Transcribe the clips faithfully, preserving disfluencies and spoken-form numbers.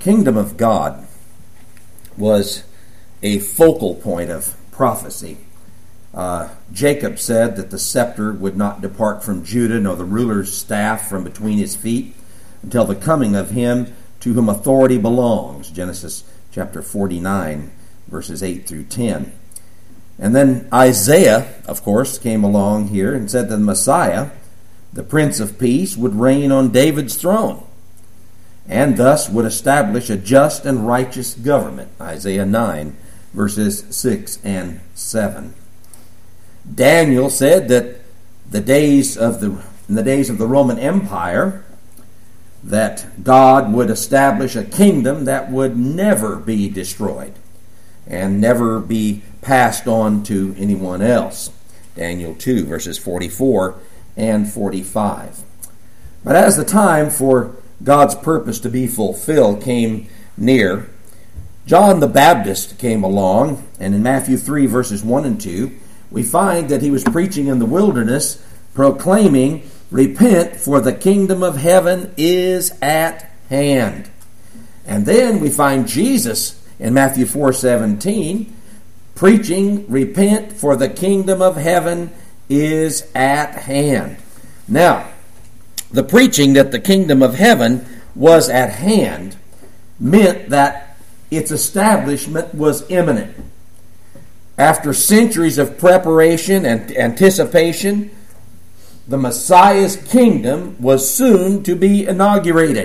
kingdom of God was a focal point of prophecy. Uh, Jacob said that the scepter would not depart from Judah, nor the ruler's staff from between his feet, until the coming of him to whom authority belongs. Genesis chapter forty-nine, verses eight through ten. And then Isaiah, of course, came along here and said that the Messiah, the Prince of Peace, would reign on David's throne, and thus would establish a just and righteous government. Isaiah nine, verses six and seven. Daniel said that the days of the in the days of the Roman Empire, that God would establish a kingdom that would never be destroyed and never be passed on to anyone else. Daniel two, verses forty-four and forty-five. But as the time for God's purpose to be fulfilled came near, John the Baptist came along, and in Matthew three, verses one and two, we find that he was preaching in the wilderness, proclaiming, "Repent, for the kingdom of heaven is at hand." And then we find Jesus in Matthew four seventeen preaching, "Repent, for the kingdom of heaven is at hand." Now, the preaching that the kingdom of heaven was at hand meant that its establishment was imminent. After centuries of preparation and anticipation, the Messiah's kingdom was soon to be inaugurated.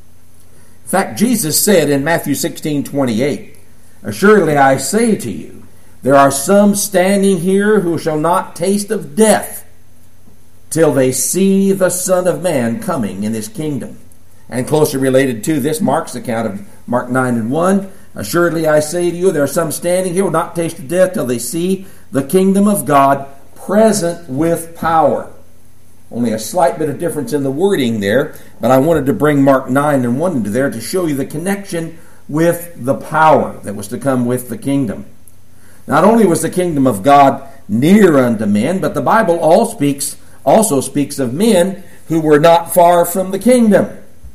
In fact, Jesus said in Matthew sixteen twenty-eight, "Assuredly I say to you, there are some standing here who shall not taste of death till they see the Son of Man coming in his kingdom." And closely related to this, Mark's account of Mark nine and one, "Assuredly I say to you, there are some standing here who will not taste of death till they see the kingdom of God present with power." Only a slight bit of difference in the wording there, but I wanted to bring Mark nine and one into there to show you the connection with the power that was to come with the kingdom. Not only was the kingdom of God near unto men, but the Bible all speaks, also speaks of men who were not far from the kingdom.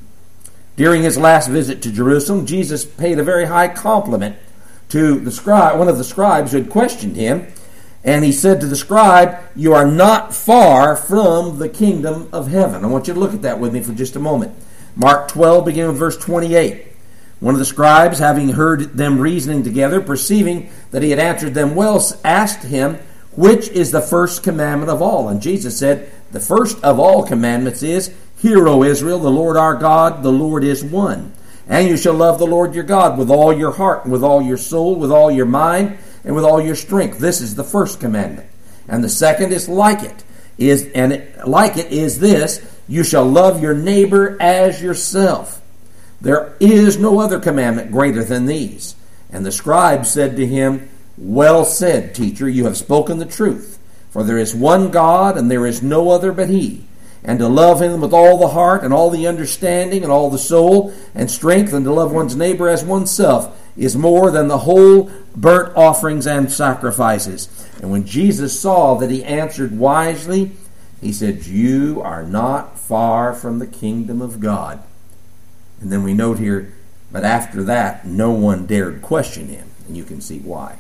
During his last visit to Jerusalem, Jesus paid a very high compliment to the scribe, one of the scribes who had questioned him, and he said to the scribe, "You are not far from the kingdom of heaven." I want you to look at that with me for just a moment. Mark twelve, beginning with verse twenty-eight. One of the scribes, having heard them reasoning together, perceiving that he had answered them well, asked him, "Which is the first commandment of all?" And Jesus said, "The first of all commandments is, Hear, O Israel, the Lord our God, the Lord is one. And you shall love the Lord your God with all your heart, and with all your soul, with all your mind, and with all your strength. This is the first commandment. And the second is like it, is and it, like it is this, you shall love your neighbor as yourself. There is no other commandment greater than these." And the scribe said to him, "Well said, teacher, you have spoken the truth. For there is one God, and there is no other but he. And to love him with all the heart, and all the understanding, and all the soul, and strength, and to love one's neighbor as oneself, is more than the whole burnt offerings and sacrifices." And when Jesus saw that he answered wisely, he said, "You are not far from the kingdom of God." And then we note here, but after that, no one dared question him. And you can see why.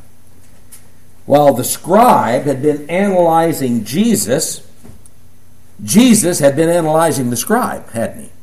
While the scribe had been analyzing Jesus, Jesus had been analyzing the scribe, hadn't he?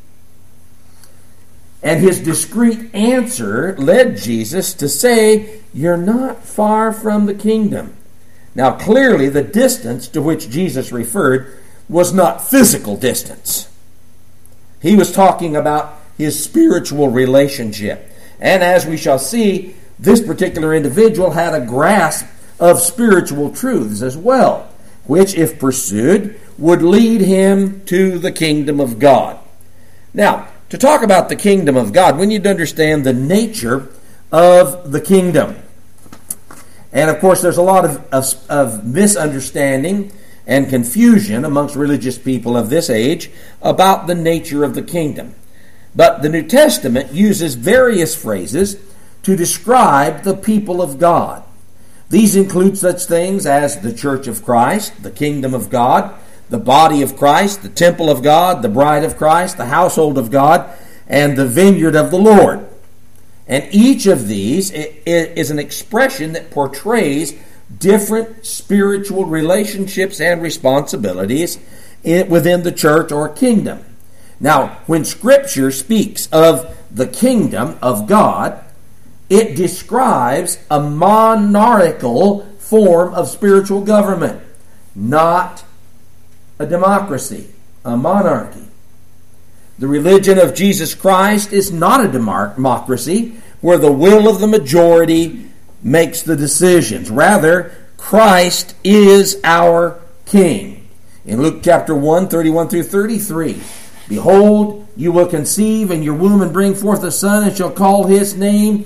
And his discreet answer led Jesus to say, "You're not far from the kingdom." Now, clearly, the distance to which Jesus referred was not physical distance. He was talking about his spiritual relationship. And as we shall see, this particular individual had a grasp of spiritual truths as well, which, if pursued, would lead him to the kingdom of God. Now, to talk about the kingdom of God, we need to understand the nature of the kingdom. And of course, there's a lot of, of, of misunderstanding and confusion amongst religious people of this age about the nature of the kingdom. But the New Testament uses various phrases to describe the people of God. These include such things as the church of Christ, the kingdom of God, the body of Christ, the temple of God, the bride of Christ, the household of God, and the vineyard of the Lord. And each of these is an expression that portrays different spiritual relationships and responsibilities within the church or kingdom. Now, when Scripture speaks of the kingdom of God, it describes a monarchical form of spiritual government, not a democracy, a monarchy. The religion of Jesus Christ is not a democracy where the will of the majority makes the decisions. Rather, Christ is our King. In Luke chapter one, thirty-one through thirty-three, behold, you will conceive in your womb and bring forth a son, and shall call his name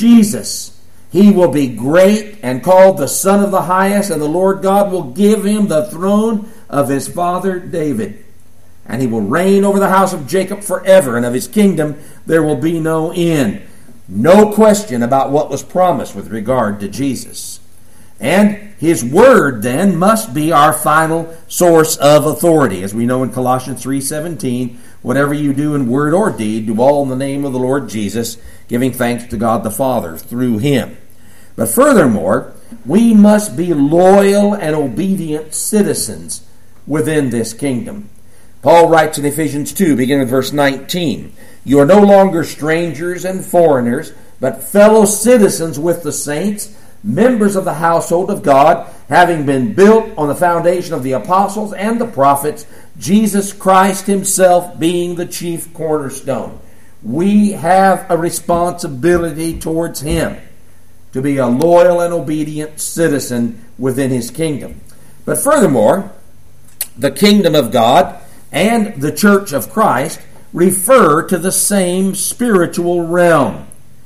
Jesus. He will be great and called the Son of the Highest, and the Lord God will give him the throne of his father David. And he will reign over the house of Jacob forever, and of his kingdom there will be no end. No question about what was promised with regard to Jesus. And his word then must be our final source of authority. As we know in Colossians three seventeen, whatever you do in word or deed, do all in the name of the Lord Jesus, giving thanks to God the Father through him. But furthermore, we must be loyal and obedient citizens within this kingdom. Paul writes in Ephesians two, beginning with verse nineteen, you are no longer strangers and foreigners, but fellow citizens with the saints, members of the household of God, having been built on the foundation of the apostles and the prophets, Jesus Christ himself being the chief cornerstone. We have a responsibility towards him to be a loyal and obedient citizen within his kingdom. But furthermore, the kingdom of God and the church of Christ refer to the same spiritual realm.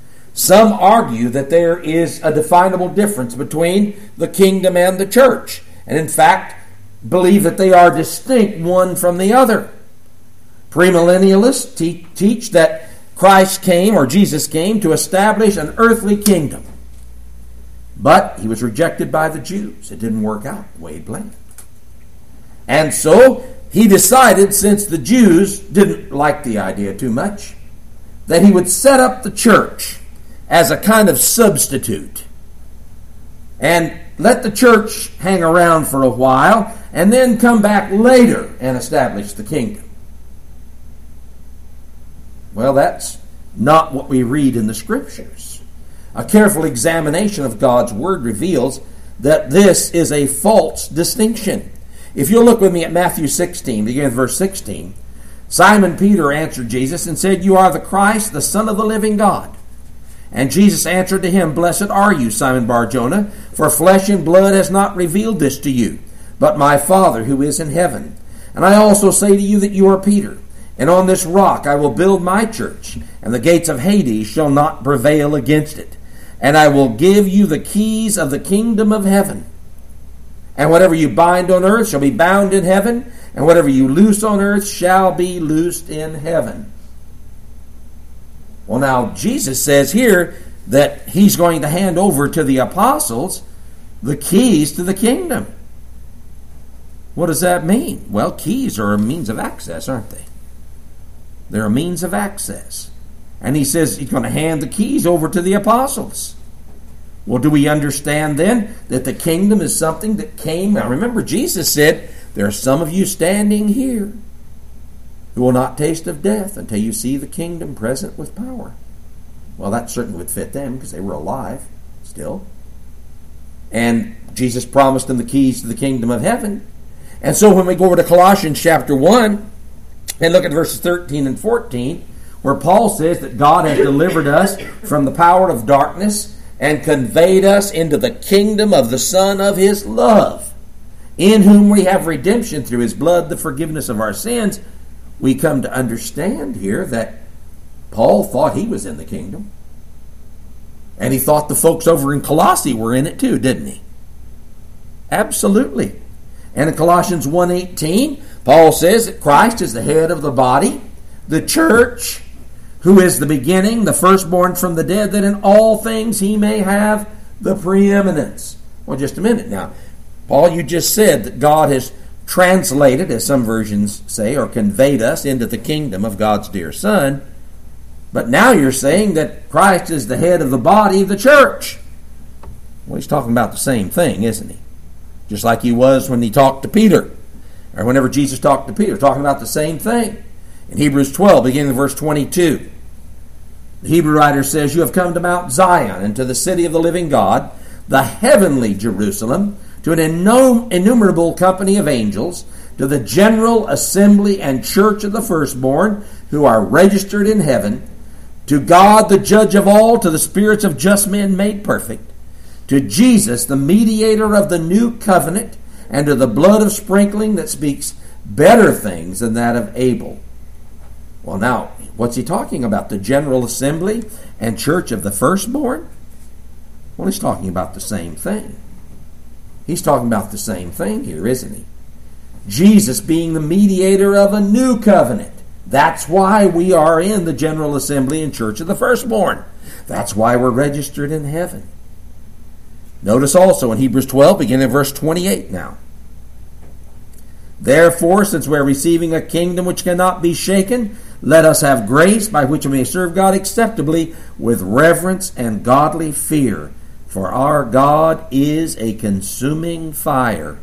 Some argue that there is a definable difference between the kingdom and the church, and in fact believe that they are distinct one from the other. Premillennialists te- teach that Christ came, or Jesus came, to establish an earthly kingdom. But he was rejected by the Jews. It didn't work out the way he planned. And so he decided, since the Jews didn't like the idea too much, that he would set up the church as a kind of substitute and let the church hang around for a while and then come back later and establish the kingdom. Well, that's not what we read in the Scriptures. A careful examination of God's Word reveals that this is a false distinction. If you'll look with me at Matthew sixteen, beginning with verse sixteen, Simon Peter answered Jesus and said, you are the Christ, the Son of the living God. And Jesus answered to him, blessed are you, Simon Bar-Jonah, for flesh and blood has not revealed this to you, but my Father who is in heaven. And I also say to you that you are Peter, and on this rock I will build my church, and the gates of Hades shall not prevail against it. And I will give you the keys of the kingdom of heaven. And whatever you bind on earth shall be bound in heaven, and whatever you loose on earth shall be loosed in heaven. Well, now, Jesus says here that he's going to hand over to the apostles the keys to the kingdom. What does that mean? Well, keys are a means of access, aren't they? They're a means of access. And he says he's going to hand the keys over to the apostles. Well, do we understand then that the kingdom is something that came? Now remember, Jesus said, there are some of you standing here who will not taste of death until you see the kingdom present with power. Well, that certainly would fit them because they were alive still. And Jesus promised them the keys to the kingdom of heaven. And so when we go over to Colossians chapter one and look at verses thirteen and fourteen, where Paul says that God has delivered us from the power of darkness and conveyed us into the kingdom of the Son of his love, in whom we have redemption through his blood, the forgiveness of our sins. We come to understand here that Paul thought he was in the kingdom. And he thought the folks over in Colossae were in it too, didn't he? Absolutely. And in Colossians one eighteen, Paul says that Christ is the head of the body, the church, who is the beginning, the firstborn from the dead, that in all things he may have the preeminence. Well, just a minute now. Paul, you just said that God has translated, as some versions say, or conveyed us into the kingdom of God's dear Son. But now you're saying that Christ is the head of the body of the church. Well, he's talking about the same thing, isn't he? Just like he was when he talked to Peter, or whenever Jesus talked to Peter, talking about the same thing. In Hebrews twelve, beginning in verse twenty-two, the Hebrew writer says, "You have come to Mount Zion, and to the city of the living God, the heavenly Jerusalem, to an innumerable company of angels, to the general assembly and church of the firstborn, who are registered in heaven, to God the judge of all, to the spirits of just men made perfect, to Jesus, the mediator of the new covenant, and to the blood of sprinkling that speaks better things than that of Abel." Well, now, what's he talking about? The general assembly and church of the firstborn? Well, he's talking about the same thing. He's talking about the same thing here, isn't he? Jesus being the mediator of a new covenant. That's why we are in the general assembly and church of the firstborn. That's why we're registered in heaven. Notice also in Hebrews twelve, beginning in verse twenty-eight now. "Therefore, since we're receiving a kingdom which cannot be shaken, let us have grace by which we may serve God acceptably with reverence and godly fear. For our God is a consuming fire."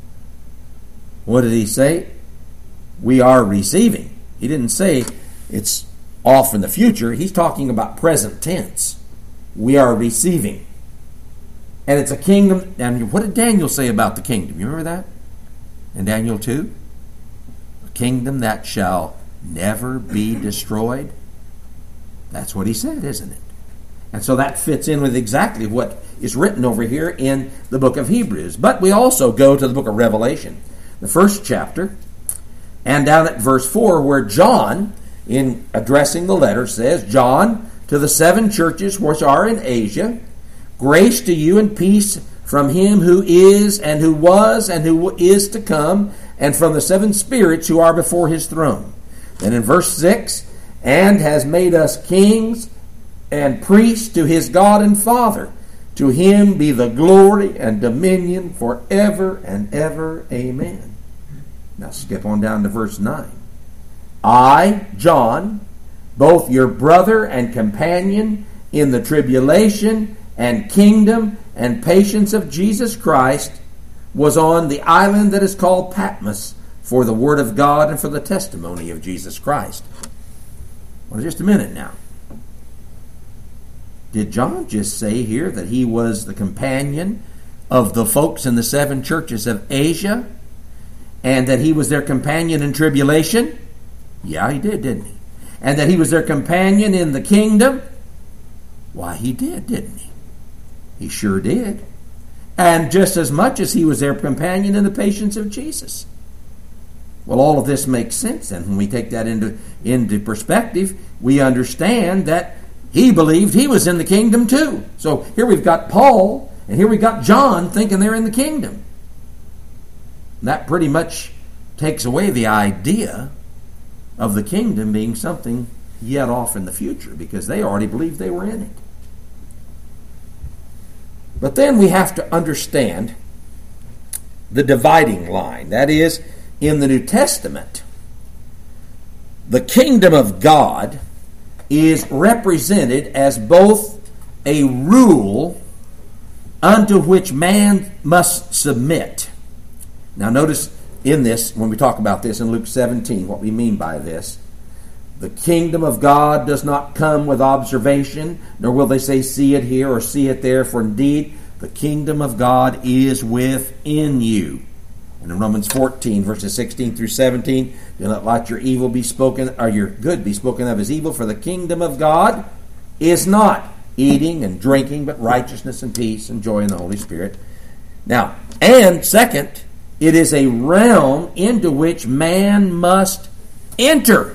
What did he say? We are receiving. He didn't say it's off in the future. He's talking about present tense. We are receiving. And it's a kingdom. And what did Daniel say about the kingdom? You remember that? In Daniel two? A kingdom that shall never be destroyed. That's what he said, isn't it? And so that fits in with exactly what is written over here in the book of Hebrews. But we also go to the book of Revelation, the first chapter, and down at verse four, where John, in addressing the letter, says, "John, to the seven churches which are in Asia, grace to you and peace from him who is and who was and who is to come, and from the seven spirits who are before his throne." Then in verse six, "And has made us kings and priests to his God and Father. To him be the glory and dominion forever and ever. Amen." Now skip on down to verse nine. "I, John, both your brother and companion in the tribulation and kingdom and patience of Jesus Christ, was on the island that is called Patmos for the word of God and for the testimony of Jesus Christ." Well, just a minute now. Did John just say here that he was the companion of the folks in the seven churches of Asia, and that he was their companion in tribulation? Yeah, he did, didn't he? And that he was their companion in the kingdom? Why, he did, didn't he? He sure did. And just as much as he was their companion in the patience of Jesus. Well, all of this makes sense, and when we take that into, into perspective, we understand that he believed he was in the kingdom too. So here we've got Paul, and here we've got John thinking they're in the kingdom. And that pretty much takes away the idea of the kingdom being something yet off in the future, because they already believed they were in it. But then we have to understand the dividing line. That is, in the New Testament, the kingdom of God is represented as both a rule unto which man must submit. Now notice in this, when we talk about this in Luke seventeen, what we mean by this. The kingdom of God does not come with observation, nor will they say, see it here or see it there, for indeed the kingdom of God is within you. And in Romans fourteen, verses sixteen through seventeen, do not let your evil be spoken, or your good be spoken of as evil, for the kingdom of God is not eating and drinking, but righteousness and peace and joy in the Holy Spirit. Now, and second, it is a realm into which man must enter.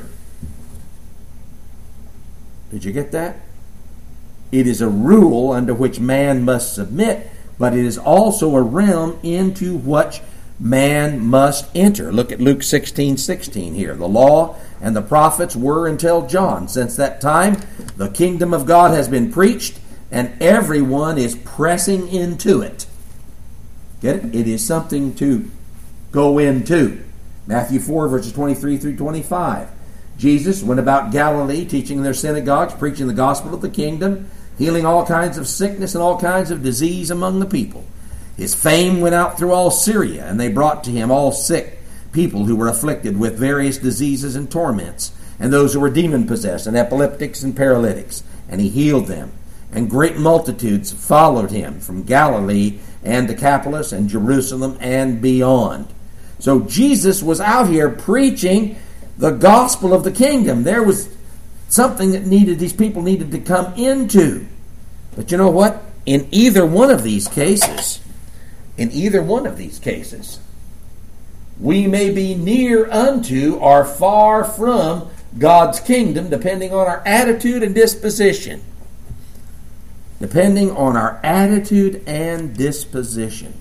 Did you get that? It is a rule under which man must submit, but it is also a realm into which man must enter. Look at Luke sixteen sixteen here. The law and the prophets were until John. Since that time, the kingdom of God has been preached, and everyone is pressing into it. Get it? It is something to go into. Matthew four, verses twenty-three through twenty-five. Jesus went about Galilee, teaching in their synagogues, preaching the gospel of the kingdom, healing all kinds of sickness and all kinds of disease among the people. His fame went out through all Syria, and they brought to him all sick people who were afflicted with various diseases and torments, and those who were demon-possessed, and epileptics and paralytics, and he healed them. And great multitudes followed him from Galilee and Decapolis and Jerusalem and beyond. So Jesus was out here preaching the gospel of the kingdom. There was something that needed these people needed to come into. But you know what? In either one of these cases, in either one of these cases, we may be near unto or far from God's kingdom, depending on our attitude and disposition. Depending on our attitude and disposition.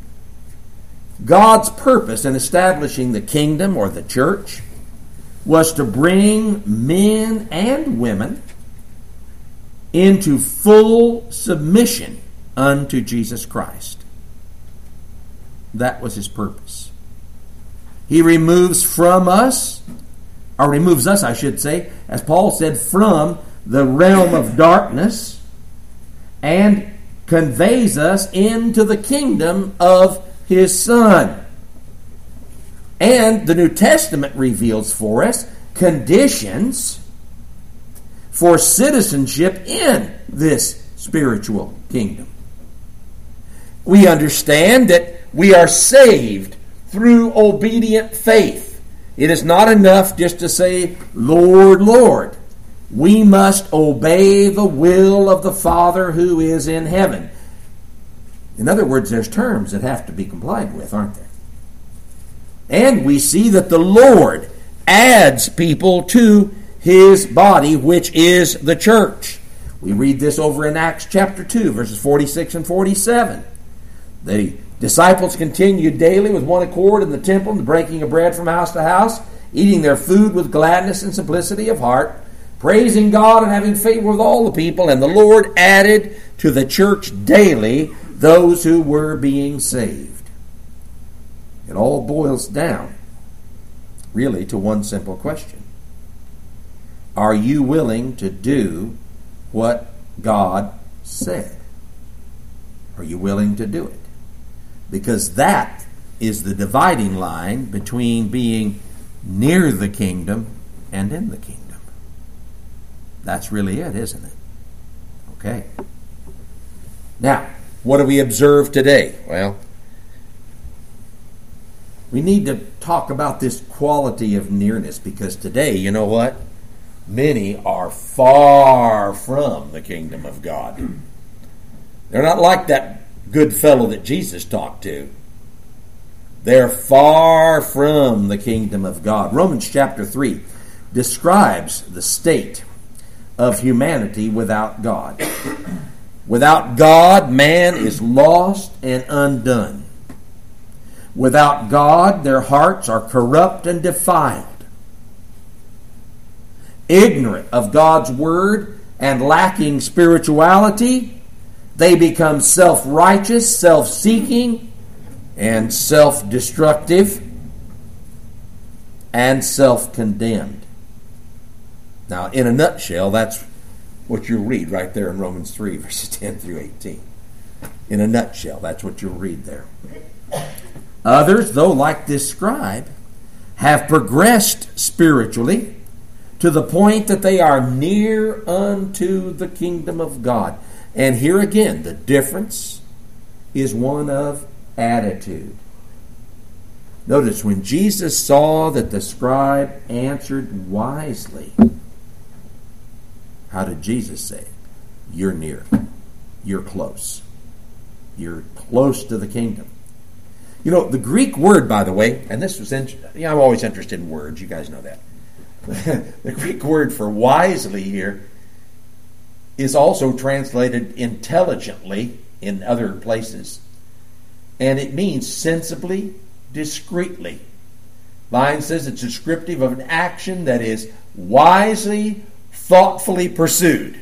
God's purpose in establishing the kingdom or the church was to bring men and women into full submission unto Jesus Christ. That was his purpose. He removes from us, or removes us, I should say, as Paul said, from the realm of darkness, and conveys us into the kingdom of his Son. And the New Testament reveals for us conditions for citizenship in this spiritual kingdom. We understand that we are saved through obedient faith. It is not enough just to say, Lord, Lord. We must obey the will of the Father who is in heaven. In other words, there's terms that have to be complied with, aren't there? And we see that the Lord adds people to his body, which is the church. We read this over in Acts chapter two, verses forty-six and forty-seven. The disciples continued daily with one accord in the temple, and the breaking of bread from house to house, eating their food with gladness and simplicity of heart, praising God and having favor with all the people, and the Lord added to the church daily those who were being saved. It all boils down, really, to one simple question. Are you willing to do what God said? Are you willing to do it? Because that is the dividing line between being near the kingdom and in the kingdom. That's really it, isn't it? Okay. Now, what do we observe today? Well, we need to talk about this quality of nearness, because today, you know what? Many are far from the kingdom of God. They're not like that good fellow that Jesus talked to. They're far from the kingdom of God. Romans chapter three describes the state of humanity without God. Without God, man is lost and undone. Without God, their hearts are corrupt and defiled. Ignorant of God's word and lacking spirituality, they become self-righteous, self-seeking, and self-destructive, and self-condemned. Now, in a nutshell, that's what you'll read right there in Romans three, verses ten through eighteen. In a nutshell, that's what you'll read there. Others, though, like this scribe, have progressed spiritually to the point that they are near unto the kingdom of God. And here again, the difference is one of attitude. Notice, when Jesus saw that the scribe answered wisely, how did Jesus say it? You're near. You're close. You're close to the kingdom. You know, the Greek word, by the way, and this was, in, you know, I'm always interested in words. You guys know that. The Greek word for wisely here is also translated intelligently in other places. And it means sensibly, discreetly. Line says it's descriptive of an action that is wisely, thoughtfully pursued.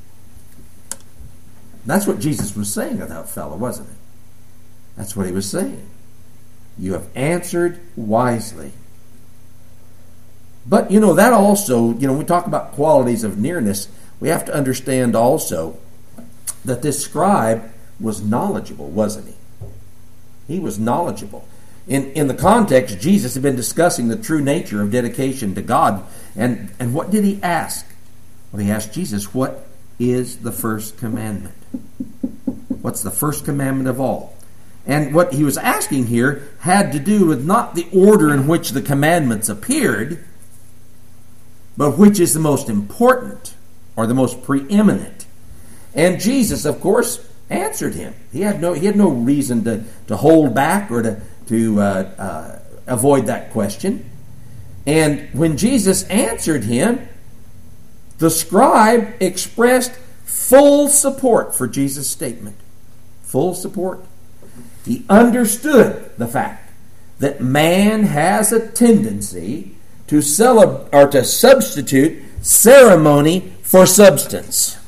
That's what Jesus was saying to that fellow, wasn't it? That's what he was saying. You have answered wisely. But, you know, that also, you know, when we talk about qualities of nearness, we have to understand also that this scribe was knowledgeable, wasn't he? He was knowledgeable. In in the context, Jesus had been discussing the true nature of dedication to God. And, and what did he ask? Well, he asked Jesus, what is the first commandment? What's the first commandment of all? And what he was asking here had to do with not the order in which the commandments appeared, but which is the most important or the most preeminent. And Jesus, of course, answered him. He had no he had no reason to, to hold back or to, to uh, uh, avoid that question. And when Jesus answered him, the scribe expressed full support for Jesus' statement. Full support. He understood the fact that man has a tendency to celeb- or to substitute ceremony for substance,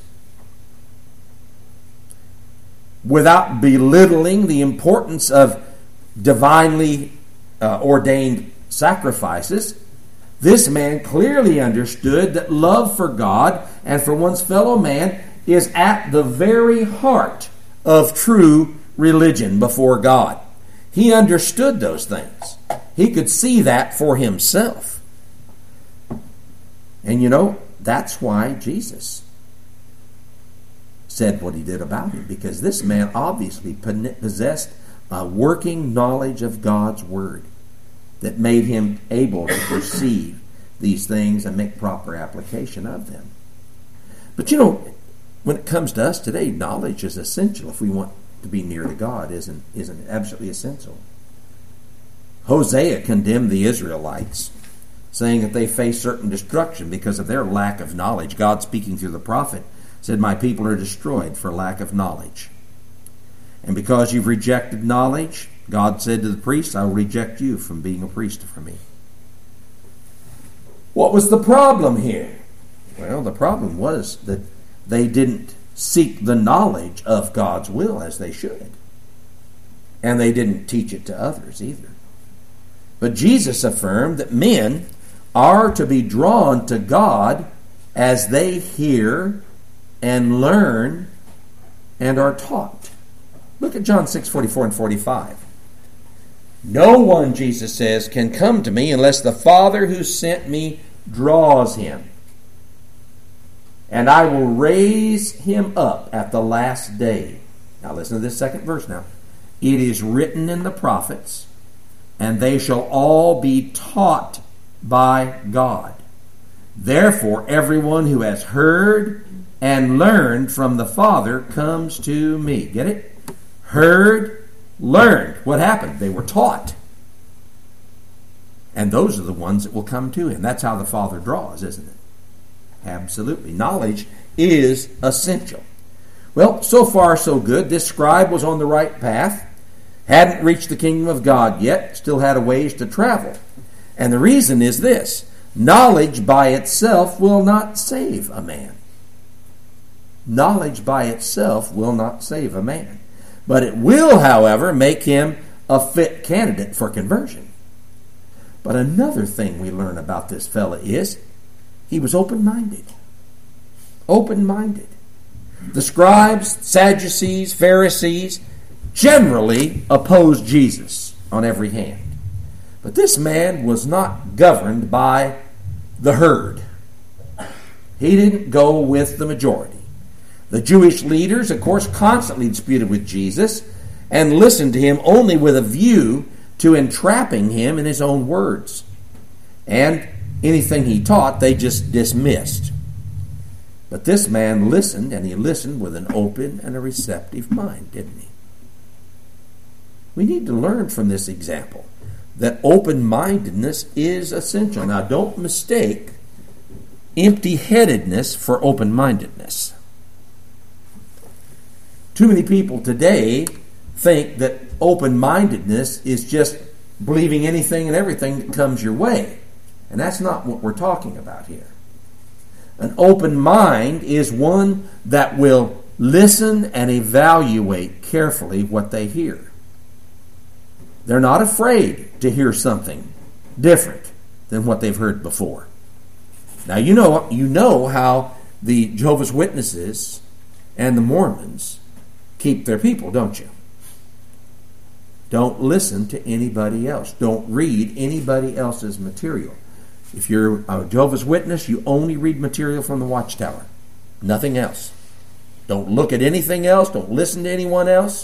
without belittling the importance of divinely uh, ordained sacrifices. This man clearly understood that love for God and for one's fellow man is at the very heart of true religion before God. He understood those things. He could see that for himself. And you know, that's why Jesus said what he did about him, because this man obviously possessed a working knowledge of God's Word that made him able to perceive these things and make proper application of them. But you know, when it comes to us today, knowledge is essential if we want to be near to God, isn't, isn't it absolutely essential? Hosea condemned the Israelites, saying that they face certain destruction because of their lack of knowledge. God, speaking through the prophet, said, my people are destroyed for lack of knowledge. And because you've rejected knowledge, God said to the priests, I will reject you from being a priest for me. What was the problem here? Well, the problem was that they didn't seek the knowledge of God's will as they should. And they didn't teach it to others either. But Jesus affirmed that men are to be drawn to God as they hear and learn and are taught. Look at John six forty-four and forty-five. No one, Jesus says, can come to me unless the Father who sent me draws him. And I will raise him up at the last day. Now listen to this second verse now. It is written in the prophets, and they shall all be taught by God. Therefore, everyone who has heard and learned from the Father comes to me. Get it? Heard, learned. What happened? They were taught. And those are the ones that will come to him. That's how the Father draws, isn't it? Absolutely. Knowledge is essential. Well, so far so good. This scribe was on the right path. Hadn't reached the kingdom of God yet. Still had a ways to travel. And the reason is this. Knowledge by itself will not save a man. Knowledge by itself will not save a man. But it will, however, make him a fit candidate for conversion. But another thing we learn about this fella is he was open-minded. Open-minded. The scribes, Sadducees, Pharisees generally opposed Jesus on every hand. But this man was not governed by the herd. He didn't go with the majority. The Jewish leaders, of course, constantly disputed with Jesus and listened to him only with a view to entrapping him in his own words. And anything he taught, they just dismissed. But this man listened, and he listened with an open and a receptive mind, didn't he? We need to learn from this example that open-mindedness is essential. Now, don't mistake empty-headedness for open-mindedness. Too many people today think that open-mindedness is just believing anything and everything that comes your way. And that's not what we're talking about here. An open mind is one that will listen and evaluate carefully what they hear. They're not afraid to hear something different. than what they've heard before. Now, you know, you know how the Jehovah's Witnesses and the Mormons keep their people, don't you? Don't listen to anybody else. Don't read anybody else's material. If you're a Jehovah's Witness, you only read material from the Watchtower. Nothing else. Don't look at anything else. Don't listen to anyone else.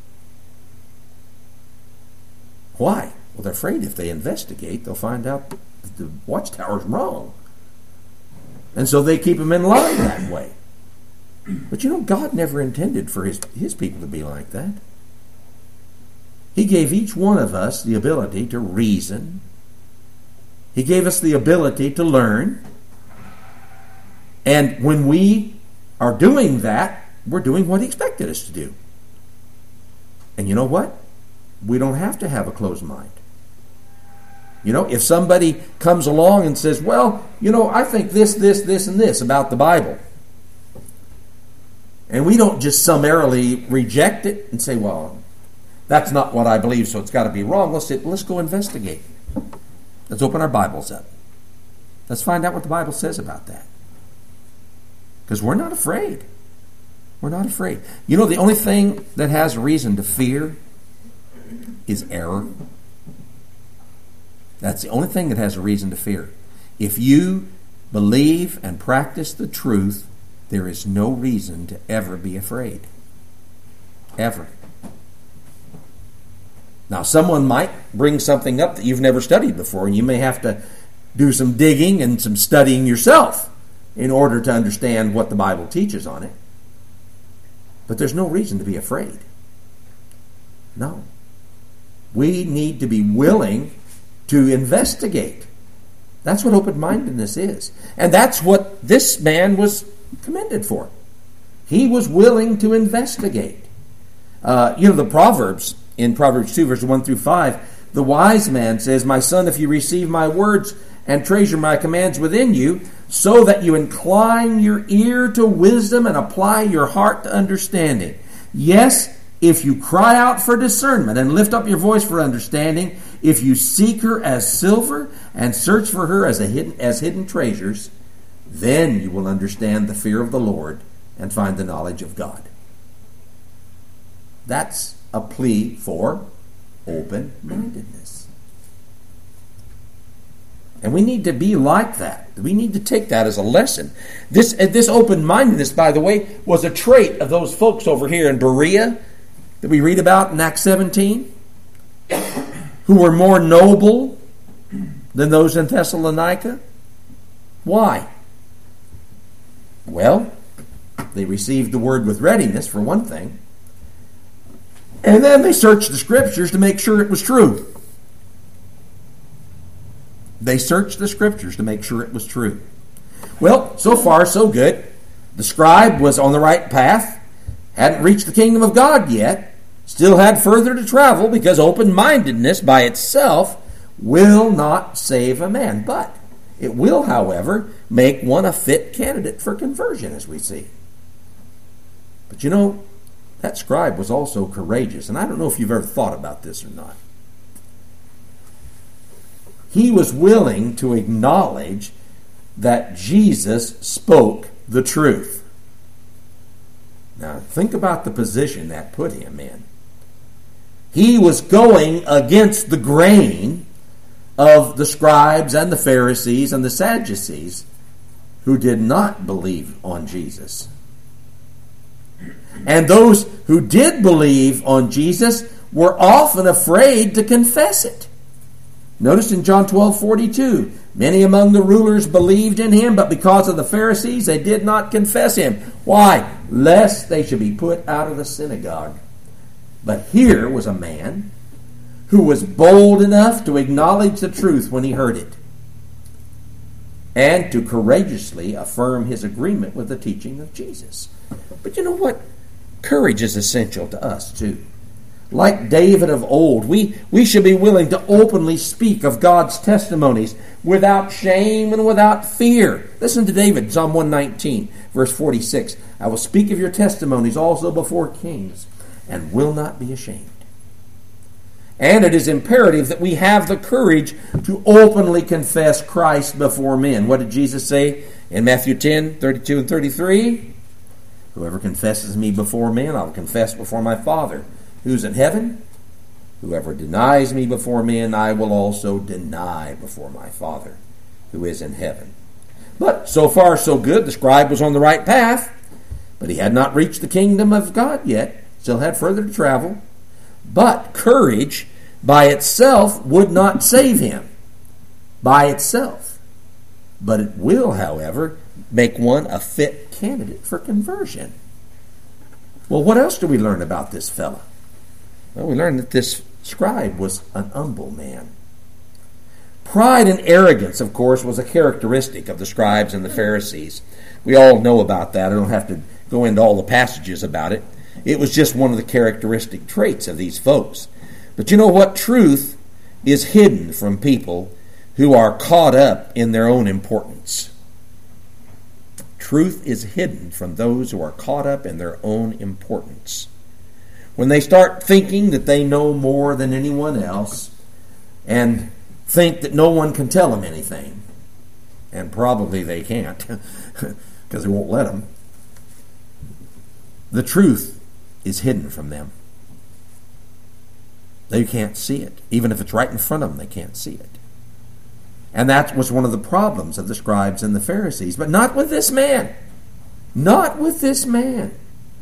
Why? Well, they're afraid if they investigate, they'll find out that the Watchtower's wrong. And so they keep them in line that way. But you know, God never intended for his, his people to be like that. He gave each one of us the ability to reason. He gave us the ability to learn. And when we are doing that, we're doing what he expected us to do. And you know what? We don't have to have a closed mind. You know, if somebody comes along and says, well, you know, I think this, this, this, and this about the Bible. And we don't just summarily reject it and say, well, that's not what I believe, so it's got to be wrong. Let's, let's go investigate. Let's open our Bibles up. Let's find out what the Bible says about that. Because we're not afraid. We're not afraid. You know, the only thing that has reason to fear is error. That's the only thing that has a reason to fear. If you believe and practice the truth, there is no reason to ever be afraid. Ever. Now, someone might bring something up that you've never studied before, and you may have to do some digging and some studying yourself in order to understand what the Bible teaches on it. But there's no reason to be afraid. No. We need to be willing to investigate. That's what open-mindedness is. And that's what this man was commended for. He was willing to investigate. Uh, you know, the Proverbs, in Proverbs two, verses one through five, the wise man says, my son, if you receive my words and treasure my commands within you, so that you incline your ear to wisdom and apply your heart to understanding. Yes, if you cry out for discernment and lift up your voice for understanding, if you seek her as silver and search for her as a hidden as hidden treasures, then you will understand the fear of the Lord and find the knowledge of God. That's a plea for open-mindedness. And we need to be like that. We need to take that as a lesson. This, this open-mindedness, by the way, was a trait of those folks over here in Berea that we read about in Acts seventeen, who were more noble than those in Thessalonica. Why? Well, they received the word with readiness, for one thing. And then they searched the Scriptures to make sure it was true. They searched the Scriptures to make sure it was true. Well, so far, so good. The scribe was on the right path, hadn't reached the kingdom of God yet, still had further to travel, because open-mindedness by itself will not save a man. But it will, however, make one a fit candidate for conversion, as we see. But you know, that scribe was also courageous, and I don't know if you've ever thought about this or not. He was willing to acknowledge that Jesus spoke the truth. Now, think about the position that put him in. He was going against the grain of the scribes and the Pharisees and the Sadducees, who did not believe on Jesus. And those who did believe on Jesus were often afraid to confess it. Notice in John twelve forty-two, many among the rulers believed in him, but because of the Pharisees they did not confess him. Why? Lest they should be put out of the synagogue. But here was a man who was bold enough to acknowledge the truth when he heard it, and to courageously affirm his agreement with the teaching of Jesus. But you know what? Courage is essential to us too. Like David of old, we, we should be willing to openly speak of God's testimonies without shame and without fear. Listen to David, Psalm one nineteen, verse forty-six. I will speak of your testimonies also before kings, and will not be ashamed. And it is imperative that we have the courage to openly confess Christ before men. What did Jesus say in Matthew ten, thirty-two and thirty-three? Whoever confesses me before men, I will confess before my Father who's in heaven. Whoever denies me before men, I will also deny before my Father who is in heaven. But so far so good. The scribe was on the right path, but he had not reached the kingdom of God yet. Still had further to travel. But courage by itself would not save him. By itself. But it will, however, make one a fit candidate for conversion. Well, what else do we learn about this fellow? Well, we learn that this scribe was an humble man. Pride and arrogance, of course, was a characteristic of the scribes and the Pharisees. We all know about that. I don't have to go into all the passages about it. It was just one of the characteristic traits of these folks. But you know what? Truth is hidden from people who are caught up in their own importance. Truth is hidden from those who are caught up in their own importance. When they start thinking that they know more than anyone else and think that no one can tell them anything, and probably they can't because they won't let them, the truth is hidden from them. They can't see it. Even if it's right in front of them, they can't see it. And that was one of the problems of the scribes and the Pharisees. But not with this man. Not with this man.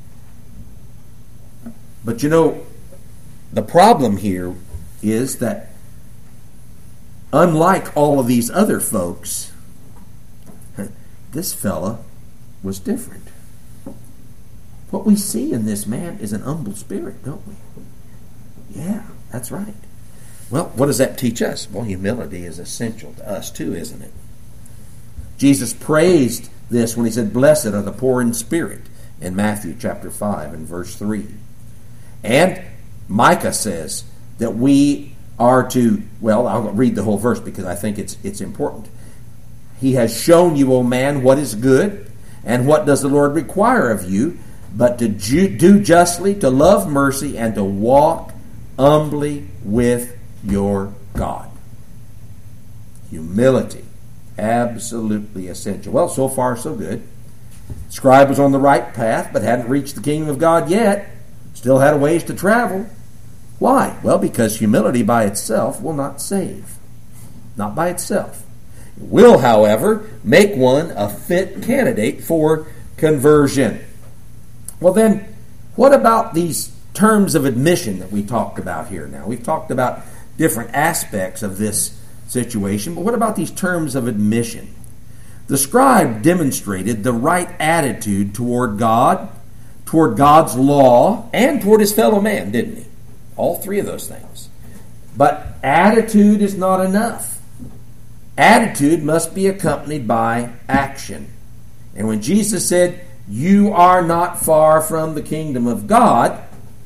But you know, the problem here is that unlike all of these other folks, this fella was different. What we see in this man is an humble spirit, don't we? Yeah, that's right. Well, what does that teach us? Well, humility is essential to us too, isn't it? Jesus praised this when he said, "Blessed are the poor in spirit," in Matthew chapter five and verse three. And Micah says that we are to, well, I'll read the whole verse because I think it's it's important. He has shown you, O man, what is good, and what does the Lord require of you, but to do justly, to love mercy, and to walk humbly with your God. Humility, absolutely essential. Well, so far so good. Scribe was on the right path, but hadn't reached the kingdom of God yet. Still had a ways to travel. Why? Well, because humility by itself will not save. Not by itself. It will, however, make one a fit candidate for conversion. Well then, what about these terms of admission that we talked about here now? We've talked about different aspects of this situation, but what about these terms of admission? The scribe demonstrated the right attitude toward God, toward God's law, and toward his fellow man, didn't he? All three of those things. But attitude is not enough. Attitude must be accompanied by action. And when Jesus said, "You are not far from the kingdom of God,"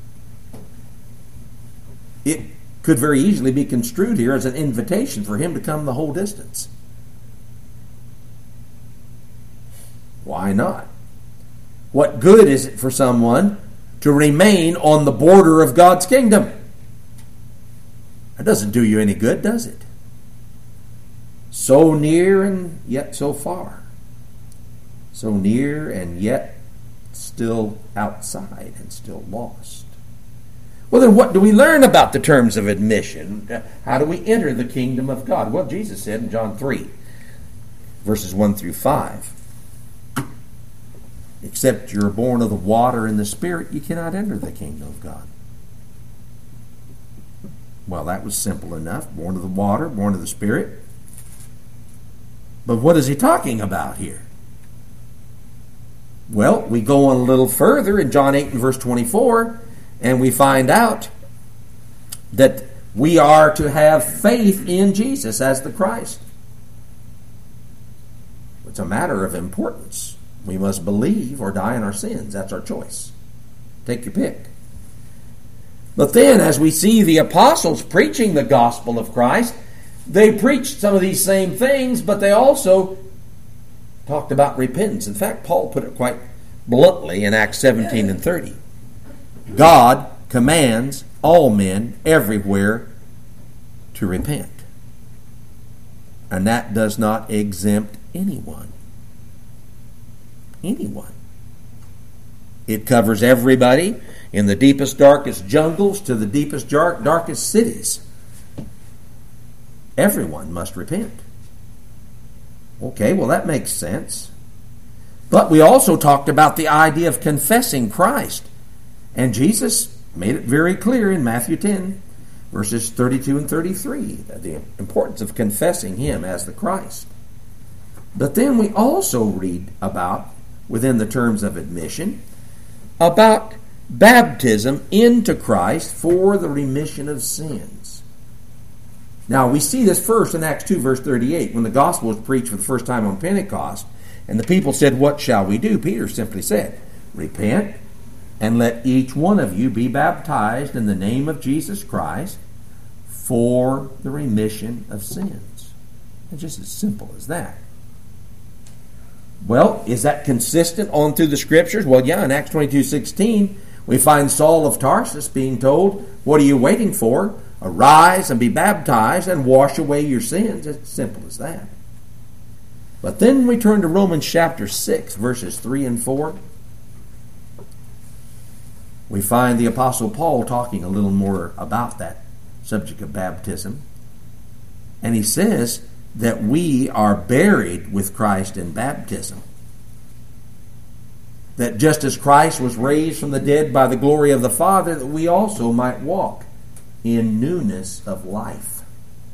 it could very easily be construed here as an invitation for him to come the whole distance. Why not? What good is it for someone to remain on the border of God's kingdom? That doesn't do you any good, does it? So near and yet so far. So near and yet still outside and still lost. Well, then what do we learn about the terms of admission? How do we enter the kingdom of God? Well, Jesus said in John three, verses one through five, "Except you're born of the water and the Spirit, you cannot enter the kingdom of God." Well, that was simple enough. Born of the water, born of the Spirit. But what is he talking about here? Well, we go on a little further in John eight and verse twenty-four, and we find out that we are to have faith in Jesus as the Christ. It's a matter of importance. We must believe or die in our sins. That's our choice. Take your pick. But then, as we see the apostles preaching the gospel of Christ, they preached some of these same things, but they also talked about repentance. In fact, Paul put it quite bluntly in Acts seventeen and thirty. God commands all men everywhere to repent. And that does not exempt anyone. Anyone. It covers everybody, in the deepest, darkest jungles to the deepest, dark, darkest cities. Everyone must repent. Okay, well that makes sense. But we also talked about the idea of confessing Christ. And Jesus made it very clear in Matthew ten, verses thirty-two and thirty-three, the importance of confessing Him as the Christ. But then we also read about, within the terms of admission, about baptism into Christ for the remission of sins. Now, we see this first in Acts two, verse thirty-eight, when the gospel was preached for the first time on Pentecost, and the people said, "What shall we do?" Peter simply said, "Repent, and let each one of you be baptized in the name of Jesus Christ for the remission of sins." It's just as simple as that. Well, is that consistent on through the Scriptures? Well, yeah, in Acts twenty-two sixteen, we find Saul of Tarsus being told, "What are you waiting for? Arise and be baptized and wash away your sins." It's as simple as that. But then we turn to Romans chapter six, verses three and four. We find the Apostle Paul talking a little more about that subject of baptism. And he says that we are buried with Christ in baptism. That just as Christ was raised from the dead by the glory of the Father, that we also might walk in newness of life.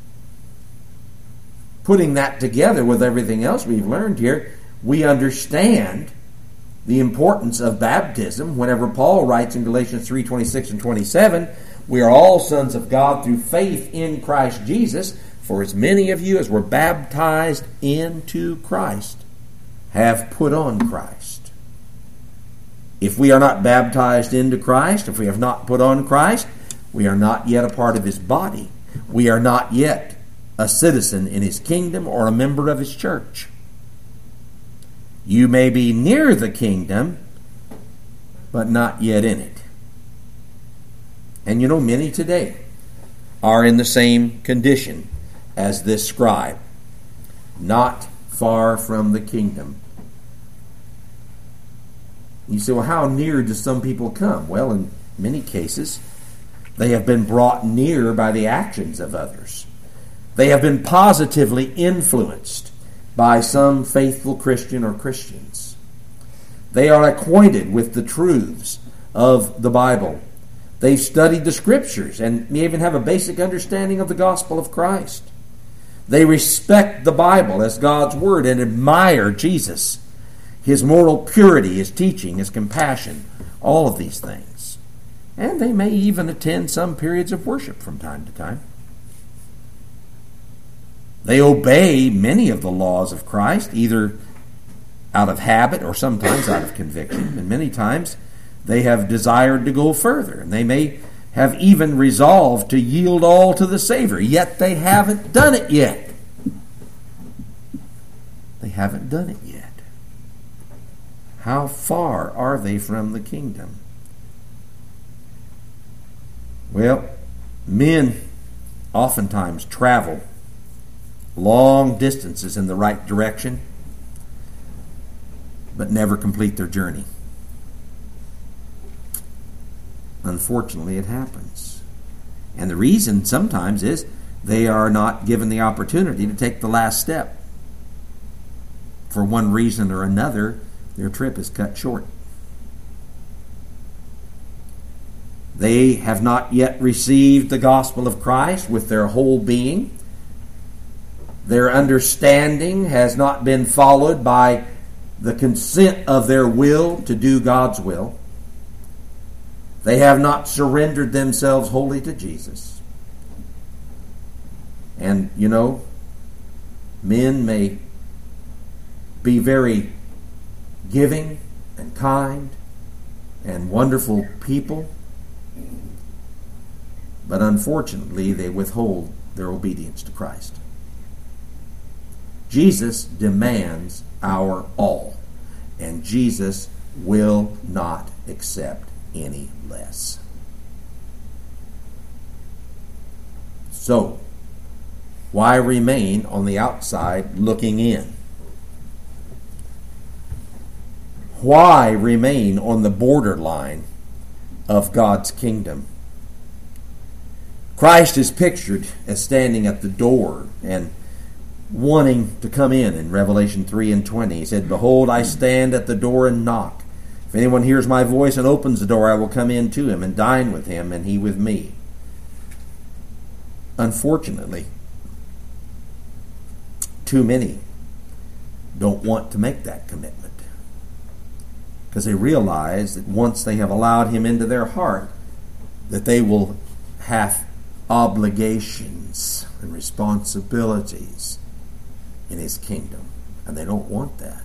Putting that together with everything else we've learned here, we understand the importance of baptism whenever Paul writes in Galatians three twenty-six and twenty-seven, "We are all sons of God through faith in Christ Jesus, for as many of you as were baptized into Christ have put on Christ." If we are not baptized into Christ, if we have not put on Christ, we are not yet a part of His body. We are not yet a citizen in His kingdom or a member of His church. You may be near the kingdom, but not yet in it. And you know, many today are in the same condition as this scribe, not far from the kingdom. You say, well, how near do some people come? Well, in many cases, they have been brought near by the actions of others. They have been positively influenced by some faithful Christian or Christians. They are acquainted with the truths of the Bible. They've studied the Scriptures and may even have a basic understanding of the gospel of Christ. They respect the Bible as God's Word and admire Jesus, His moral purity, His teaching, His compassion, all of these things. And they may even attend some periods of worship from time to time. They obey many of the laws of Christ, either out of habit or sometimes out of conviction. And many times they have desired to go further. And they may have even resolved to yield all to the Savior, yet they haven't done it yet. They haven't done it yet. How far are they from the kingdom? Well, men oftentimes travel long distances in the right direction, but never complete their journey. Unfortunately, it happens. And the reason sometimes is they are not given the opportunity to take the last step. For one reason or another, their trip is cut short. They have not yet received the gospel of Christ with their whole being. Their understanding has not been followed by the consent of their will to do God's will. They have not surrendered themselves wholly to Jesus. And, you know, men may be very giving and kind and wonderful people, but unfortunately they withhold their obedience to Christ. Jesus demands our all, and Jesus will not accept any less. So, why remain on the outside looking in? Why remain on the borderline of God's kingdom? Christ is pictured as standing at the door and wanting to come in in Revelation three and twenty. He said, "Behold, I stand at the door and knock. If anyone hears my voice and opens the door, I will come in to him and dine with him and he with me." Unfortunately, too many don't want to make that commitment because they realize that once they have allowed him into their heart, that they will have obligations and responsibilities in his kingdom, and they don't want that.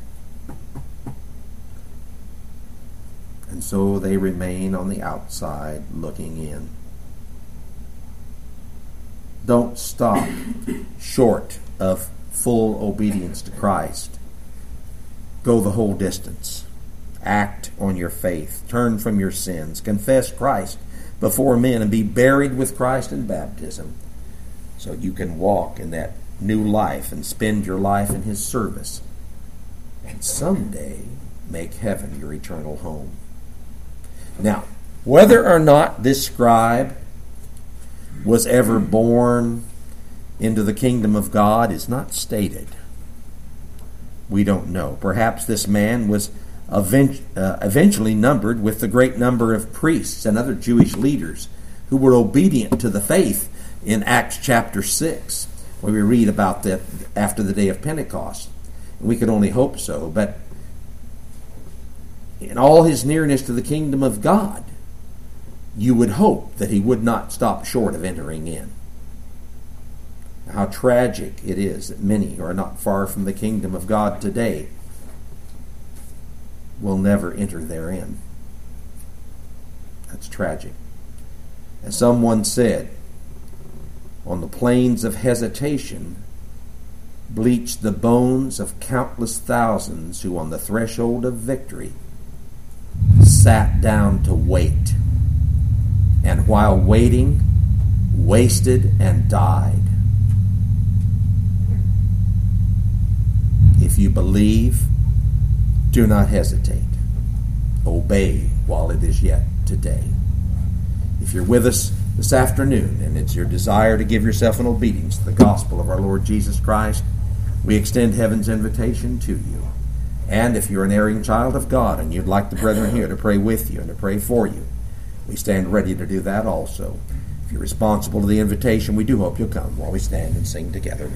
And so they remain on the outside looking in. Don't stop short of full obedience to Christ. Go the whole distance. Act on your faith. Turn from your sins. Confess Christ before men and be buried with Christ in baptism so you can walk in that new life and spend your life in his service and someday make heaven your eternal home. Now, whether or not this scribe was ever born into the kingdom of God is not stated. We don't know. Perhaps this man was eventually numbered with the great number of priests and other Jewish leaders who were obedient to the faith in Acts chapter six, where we read about that after the day of Pentecost. We could only hope so, but in all his nearness to the kingdom of God, you would hope that he would not stop short of entering in. How tragic it is that many who are not far from the kingdom of God today will never enter therein. That's tragic. As someone said, on the plains of hesitation bleached the bones of countless thousands who on the threshold of victory sat down to wait, and while waiting wasted and died. If you believe, do not hesitate. Obey while it is yet today. If you're with us this afternoon and it's your desire to give yourself in obedience to the gospel of our Lord Jesus Christ, we extend heaven's invitation to you. And if you're an erring child of God and you'd like the brethren here to pray with you and to pray for you, we stand ready to do that also. If you're responsible to the invitation, we do hope you'll come while we stand and sing together.